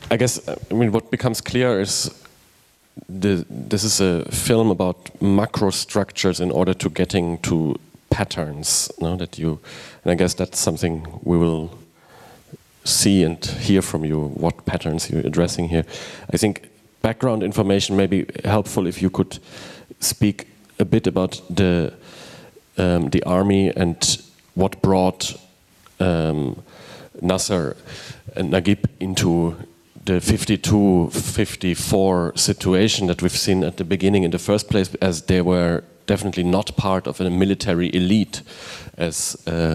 I guess, I mean, what becomes clear is this is a film about macro structures in order to getting to patterns, no? And I guess that's something we will see and hear from you, what patterns you're addressing here. I think background information may be helpful if you could speak a bit about the army and what brought Nasser and Naguib into the 52-54 situation that we've seen at the beginning in the first place, as they were definitely not part of a military elite, as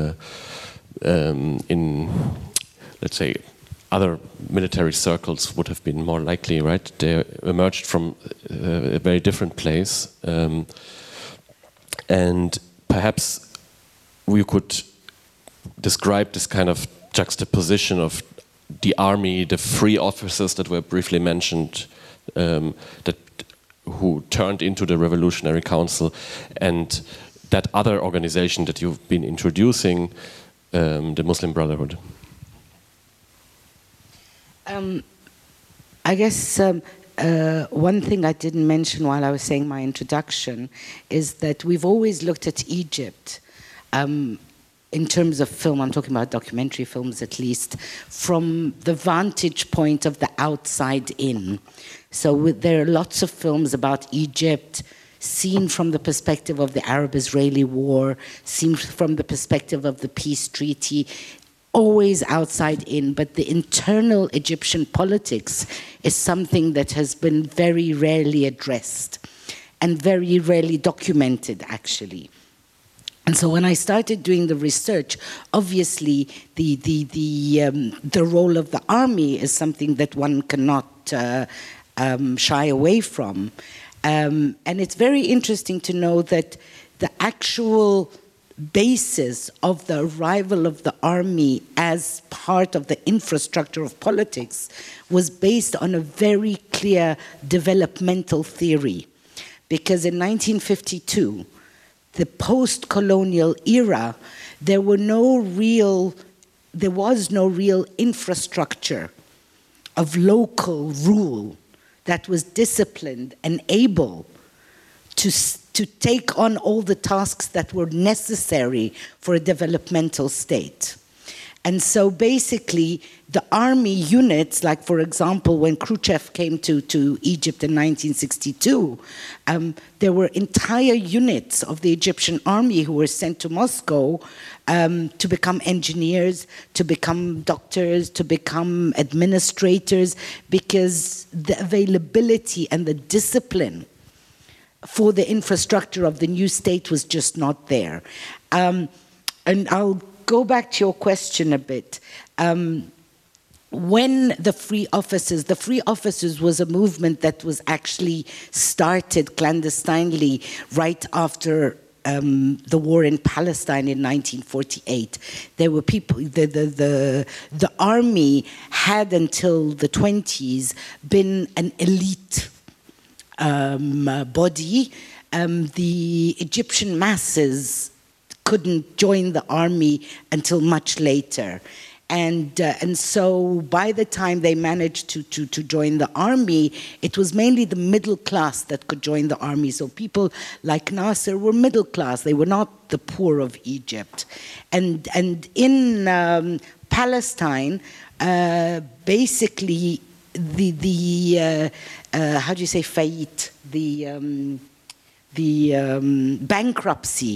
in, let's say, other military circles would have been more likely, right? They emerged from a very different place. And perhaps we could describe this kind of juxtaposition of the army, the free officers that were briefly mentioned, who turned into the Revolutionary Council, and that other organization that you've been introducing, the Muslim Brotherhood. I guess one thing I didn't mention while I was saying my introduction is that we've always looked at Egypt in terms of film, I'm talking about documentary films at least, from the vantage point of the outside in. So there are lots of films about Egypt seen from the perspective of the Arab-Israeli war, seen from the perspective of the peace treaty, always outside in, but the internal Egyptian politics is something that has been very rarely addressed and very rarely documented, actually. And so when I started doing the research, obviously the role of the army is something that one cannot shy away from. And it's very interesting to know that the actual basis of the arrival of the army as part of the infrastructure of politics was based on a very clear developmental theory. Because in 1952, the post-colonial era, there was no real infrastructure of local rule that was disciplined and able to take on all the tasks that were necessary for a developmental state. And so basically, the army units, like for example, when Khrushchev came to Egypt in 1962, there were entire units of the Egyptian army who were sent to Moscow to become engineers, to become doctors, to become administrators, because the availability and the discipline for the infrastructure of the new state was just not there. And I'll go back to your question a bit. When the Free Officers was a movement that was actually started clandestinely right after the war in Palestine in 1948. There were people, the army had until the 20s been an elite body. The Egyptian masses couldn't join the army until much later. And so by the time they managed to join the army, it was mainly the middle class that could join the army. So people like Nasser were middle class. They were not the poor of Egypt. And in Palestine, basically the how do you say faillite? The bankruptcy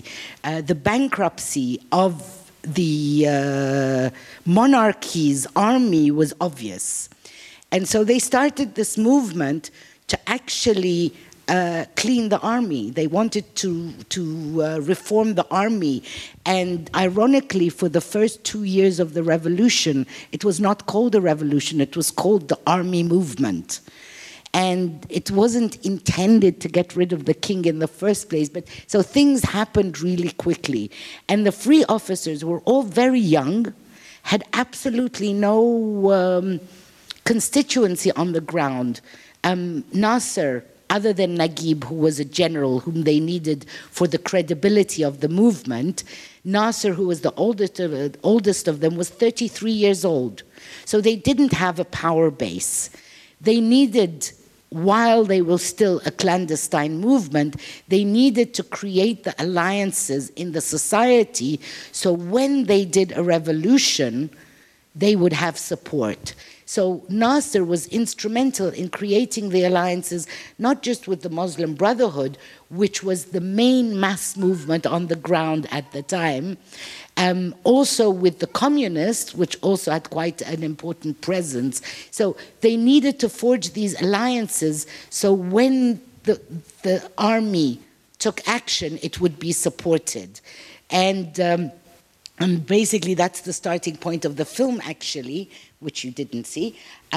of the monarchy's army was obvious. And so they started this movement to actually clean the army. They wanted to reform the army. And ironically, for the first 2 years of the revolution, it was not called a revolution, it was called the army movement. And it wasn't intended to get rid of the king in the first place, but so things happened really quickly. And the Free Officers were all very young, had absolutely no constituency on the ground. Nasser other than Naguib, who was a general whom they needed for the credibility of the movement, Nasser, who was the oldest of them, was 33 years old. So they didn't have a power base. They needed, while they were still a clandestine movement, they needed to create the alliances in the society so when they did a revolution, they would have support. So Nasser was instrumental in creating the alliances, not just with the Muslim Brotherhood, which was the main mass movement on the ground at the time, also with the communists, which also had quite an important presence. So they needed to forge these alliances so when the army took action, it would be supported. And basically that's the starting point of the film, actually, which you didn't see.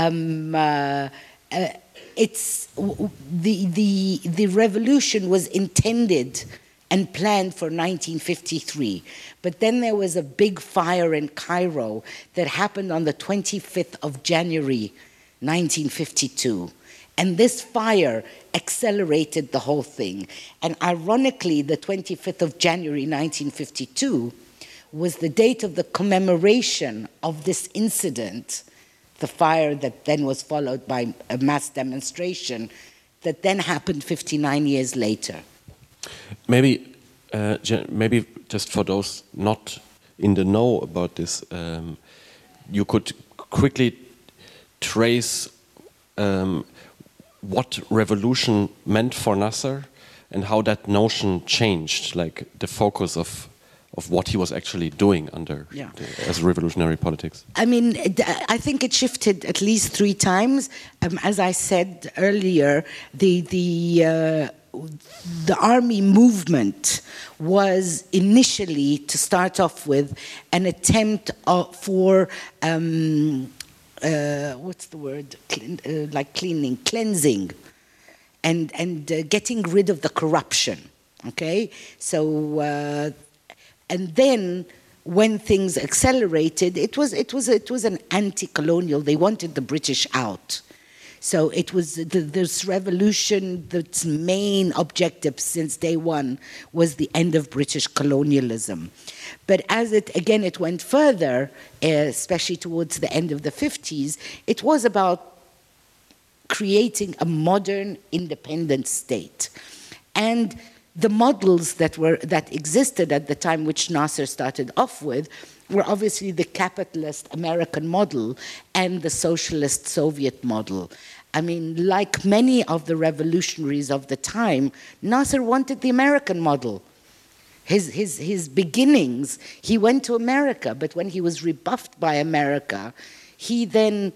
It's the revolution was intended and planned for 1953, but then there was a big fire in Cairo that happened on the 25th of January 1952. And this fire accelerated the whole thing. And ironically, the 25th of January 1952 was the date of the commemoration of this incident, the fire that then was followed by a mass demonstration that then happened 59 years later. Maybe just for those not in the know about this, you could quickly trace what revolution meant for Nasser and how that notion changed, like the focus of what he was actually doing under as revolutionary politics. I mean, I think it shifted at least 3 times. As I said earlier, the army movement was initially, to start off with, an attempt for what's the word? Like cleansing, and getting rid of the corruption. Okay, so. And then, when things accelerated, it was an anti-colonial. They wanted the British out. So it was this revolution. Its main objective since day one was the end of British colonialism. But as it went further, especially towards the end of the 50s, it was about creating a modern, independent state, and the models that existed at the time, which Nasser started off with, were obviously the capitalist American model and the socialist Soviet model. I mean, like many of the revolutionaries of the time, Nasser wanted the American model. His beginnings, he went to America, but when he was rebuffed by America, he then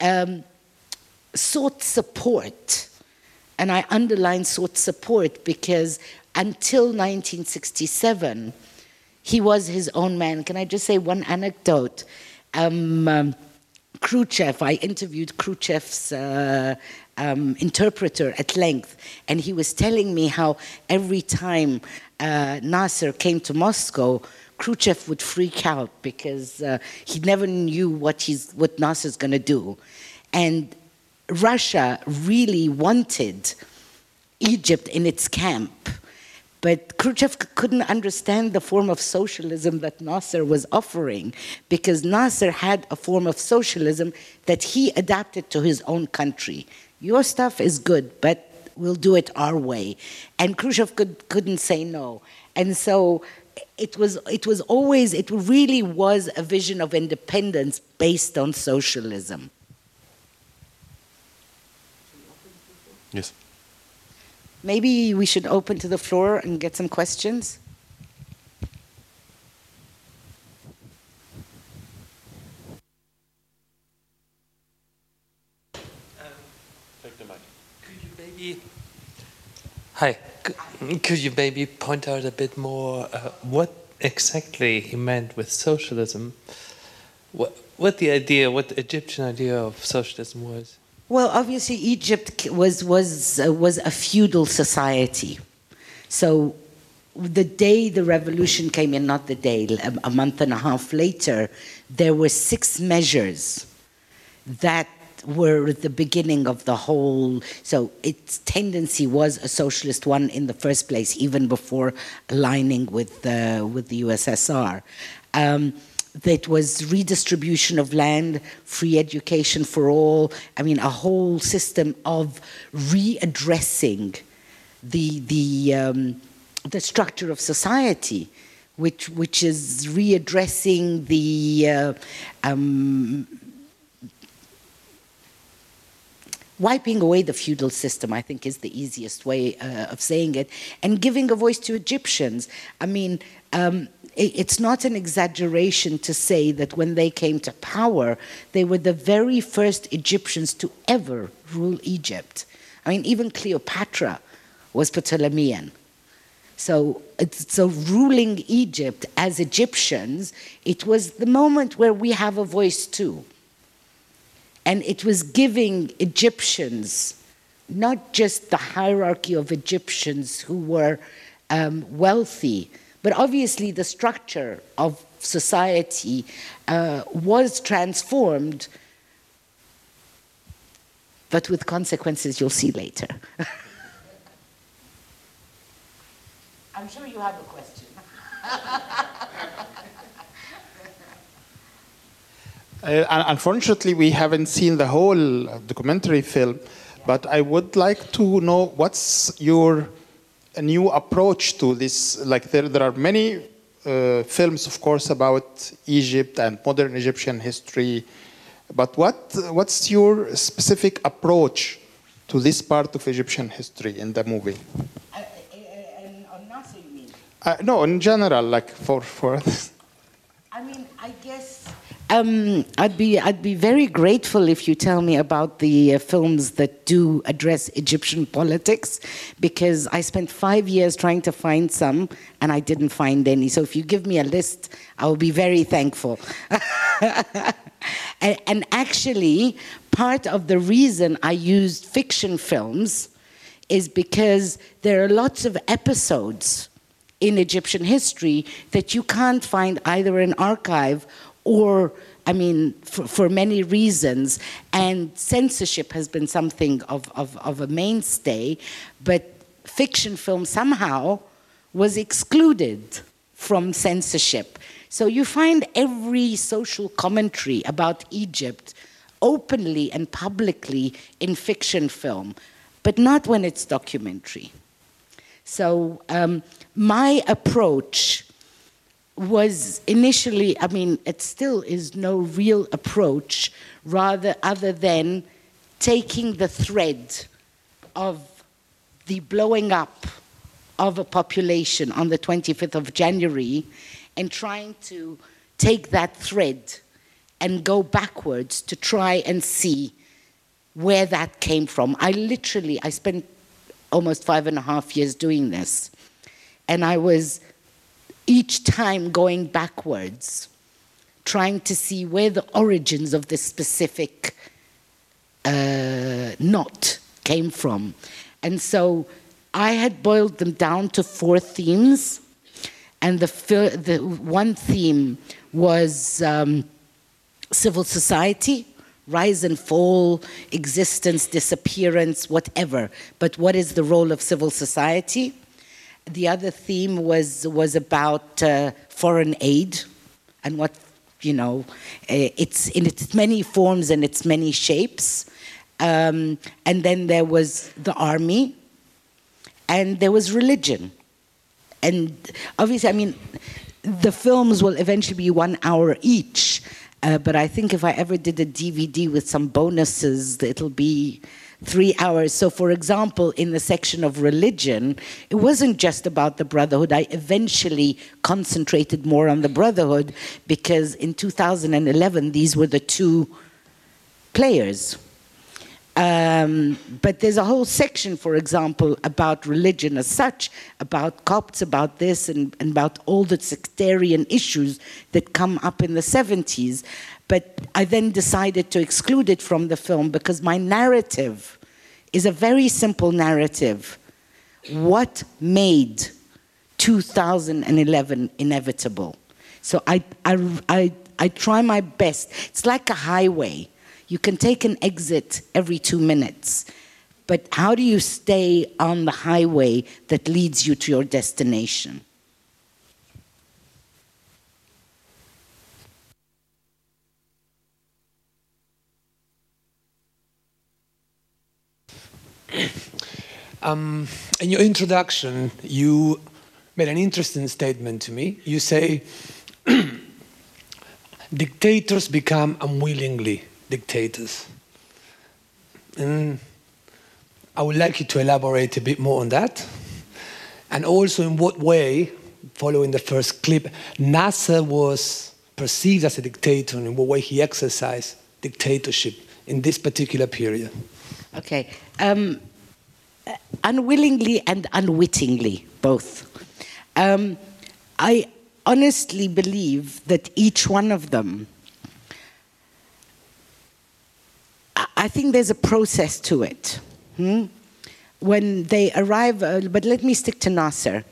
sought support. And I underline sought support because until 1967, he was his own man. Can I just say one anecdote? Khrushchev, I interviewed Khrushchev's interpreter at length, and he was telling me how every time Nasser came to Moscow, Khrushchev would freak out because he never knew what Nasser's going to do. And Russia really wanted Egypt in its camp, but Khrushchev couldn't understand the form of socialism that Nasser was offering, because Nasser had a form of socialism that he adapted to his own country. Your stuff is good, but we'll do it our way. And Khrushchev couldn't say no. And so it really was a vision of independence based on socialism. Yes. Maybe we should open to the floor and get some questions. Take the mic. Could you maybe point out a bit more what exactly he meant with socialism? What the Egyptian idea of socialism was? Well, obviously, Egypt was a feudal society. So the day the revolution came in, not the day, a month and a half later, there were 6 measures that were the beginning of the whole, so its tendency was a socialist one in the first place, even before aligning with the USSR. That was redistribution of land, free education for all, I mean, a whole system of readdressing the structure of society, which is readdressing the wiping away the feudal system, I think, is the easiest way of saying it, and giving a voice to Egyptians. I mean, it's not an exaggeration to say that when they came to power, they were the very first Egyptians to ever rule Egypt. I mean, even Cleopatra was Ptolemaian. So ruling Egypt as Egyptians, it was the moment where we have a voice too. And it was giving Egyptians, not just the hierarchy of Egyptians who were wealthy, but obviously the structure of society was transformed, but with consequences you'll see later. I'm sure you have a question. Unfortunately, we haven't seen the whole documentary film, but I would like to know what's your new approach to this. Like there are many films, of course, about Egypt and modern Egyptian history, but what's your specific approach to this part of Egyptian history in the movie? On Nasser, you mean? No, in general, like for I mean, I guess I'd be very grateful if you tell me about the films that do address Egyptian politics, because I spent 5 years trying to find some and I didn't find any. So if you give me a list, I will be very thankful. And actually, part of the reason I used fiction films is because there are lots of episodes in Egyptian history that you can't find either in archive or, I mean, for many reasons, and censorship has been something of a mainstay, but fiction film somehow was excluded from censorship. So you find every social commentary about Egypt openly and publicly in fiction film, but not when it's documentary. So my approach was initially, I mean, it still is no real approach, rather other than taking the thread of the blowing up of a population on the 25th of January and trying to take that thread and go backwards to try and see where that came from. I spent almost 5.5 years doing this. And I was each time going backwards, trying to see where the origins of this specific knot came from. And so I had boiled them down to 4 themes. And the one theme was civil society, rise and fall, existence, disappearance, whatever. But what is the role of civil society? The other theme was about foreign aid and what, you know, it's in its many forms and its many shapes. And then there was the army, and there was religion. And obviously, I mean, the films will eventually be 1 hour each, but I think if I ever did a DVD with some bonuses, it'll be 3 hours. So for example, in the section of religion, it wasn't just about the Brotherhood. I eventually concentrated more on the Brotherhood because in 2011, these were the 2 players. But there's a whole section, for example, about religion as such, about Copts, about this, and about all the sectarian issues that come up in the 70s. But I then decided to exclude it from the film because my narrative is a very simple narrative. What made 2011 inevitable? So I try my best. It's like a highway. You can take an exit every 2 minutes. But how do you stay on the highway that leads you to your destination? In your introduction, you made an interesting statement to me. You say, dictators become unwillingly dictators. And I would like you to elaborate a bit more on that. And also in what way, following the first clip, Nasser was perceived as a dictator and in what way he exercised dictatorship in this particular period. Okay. Unwillingly and unwittingly, both. I honestly believe that each one of them, I think there's a process to it. When they arrive, but let me stick to Nasser.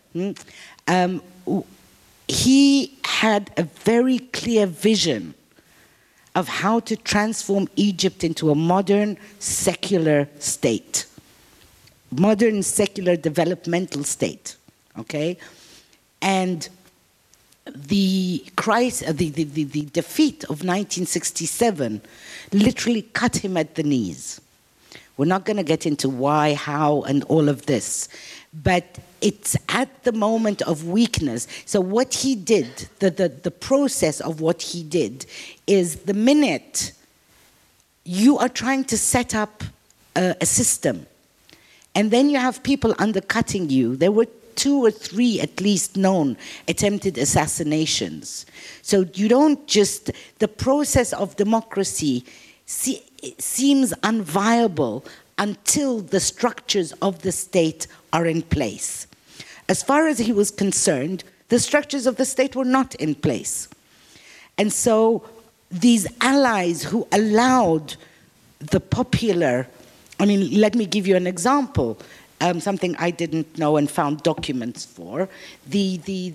He had a very clear vision of how to transform Egypt into a modern, secular state. Modern, secular, developmental state, okay? And the defeat of 1967 literally cut him at the knees. We're not going to get into why, how, and all of this. But it's at the moment of weakness. So what he did, the process of what he did, is the minute you are trying to set up a system, and then you have people undercutting you. There were 2 or 3 at least known attempted assassinations. So you don't just, the process of democracy seems unviable until the structures of the state are in place. As far as he was concerned, the structures of the state were not in place. And so these allies who allowed the popular, I mean, let me give you an example, something I didn't know and found documents for. The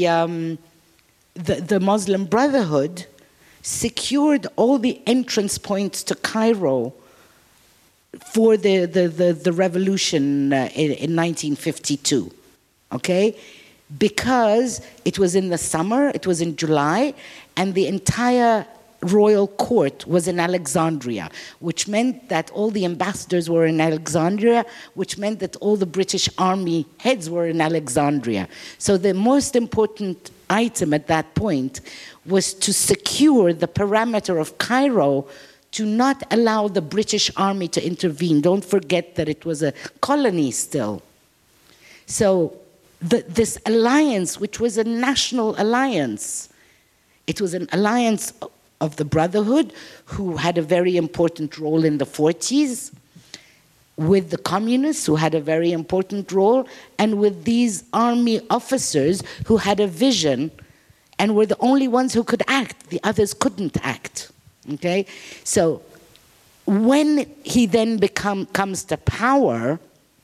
Muslim Brotherhood secured all the entrance points to Cairo for the revolution in 1952, okay? Because it was in the summer, it was in July, and the entire royal court was in Alexandria, which meant that all the ambassadors were in Alexandria, which meant that all the British army heads were in Alexandria. So the most important item at that point was to secure the parameter of Cairo to not allow the British army to intervene. Don't forget that it was a colony still. So this alliance, which was a national alliance, it was an alliance of the Brotherhood, who had a very important role in the 40s, with the communists, who had a very important role, and with these army officers who had a vision and were the only ones who could act. The others couldn't act, okay? So when he then comes to power,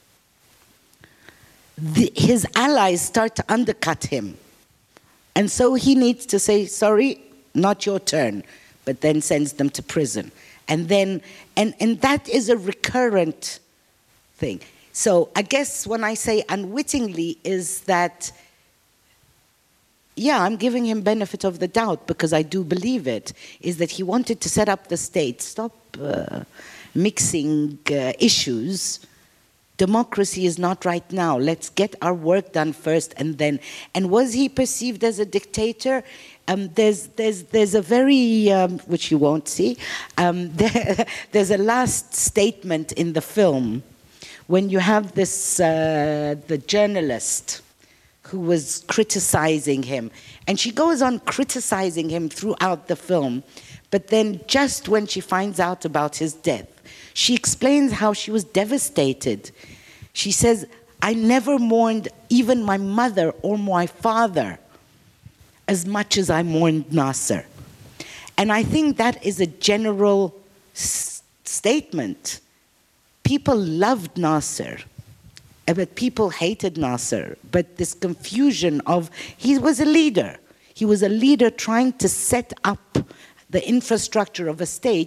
his allies start to undercut him. And so he needs to say, sorry, not your turn, but then sends them to prison. And then, and that is a recurrent thing. So I guess when I say unwittingly is that, yeah, I'm giving him benefit of the doubt because I do believe it, is that he wanted to set up the state, stop mixing issues. Democracy is not right now. Let's get our work done first and then. And was he perceived as a dictator? There's a very, which you won't see, there's a last statement in the film when you have this, the journalist who was criticizing him. And she goes on criticizing him throughout the film. But then just when she finds out about his death, she explains how she was devastated. She says, I never mourned even my mother or my father as much as I mourned Nasser. And I think that is a general statement. People loved Nasser, but people hated Nasser. But this confusion of, he was a leader. He was a leader trying to set up the infrastructure of a state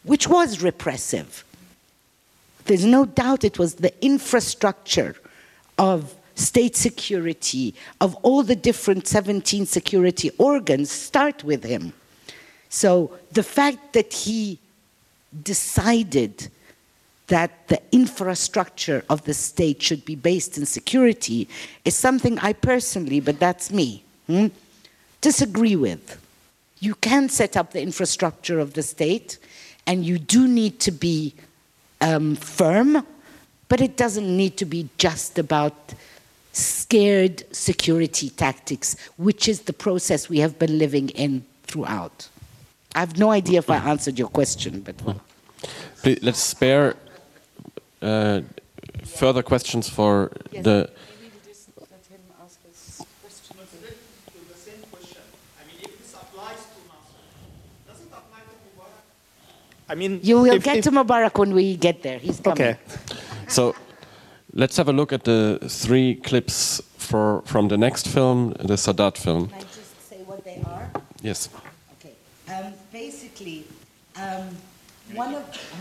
which was repressive. There's no doubt it was the infrastructure of state security, of all the different 17 security organs, start with him. So the fact that he decided that the infrastructure of the state should be based in security is something I personally, but that's me, disagree with. You can set up the infrastructure of the state, and you do need to be firm, but it doesn't need to be just about scared security tactics, which is the process we have been living in throughout. I have no idea if I answered your question, but well. Please, let's spare further questions for Yes. the... Maybe we just let him ask us questions. The same question. I mean, if this applies to Nasser, does it apply to Mubarak? I mean, You will get to Mubarak when we get there. He's coming. Okay. So let's have a look at the 3 clips from the next film, the Sadat film. Can I just say what they are? Yes. Okay. Basically, one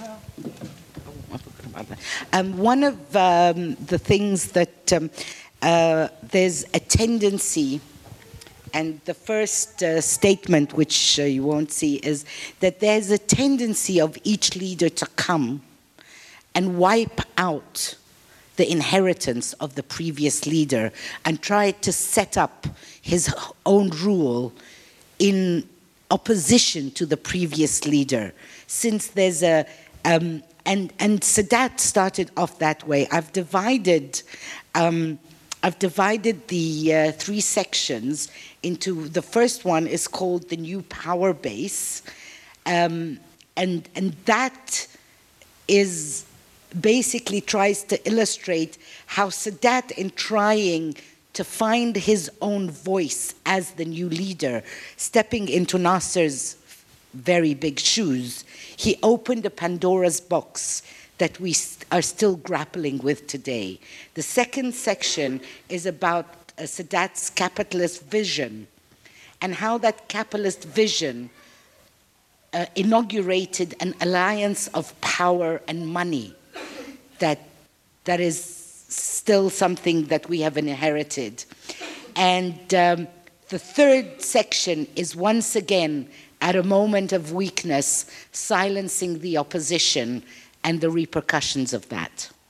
of the things that there's a tendency, and the first statement, which you won't see, is that there's a tendency of each leader to come and wipe out the inheritance of the previous leader and try to set up his own rule in opposition to the previous leader. Since there's a and Sadat started off that way. I've divided the 3 sections into, the first one is called the new power base, and that is basically tries to illustrate how Sadat, in trying to find his own voice as the new leader, stepping into Nasser's very big shoes, he opened a Pandora's box that we are still grappling with today. The second section is about Sadat's capitalist vision and how that capitalist vision inaugurated an alliance of power and money that is still something that we have inherited. And the third section is once again, at a moment of weakness, silencing the opposition and the repercussions of that.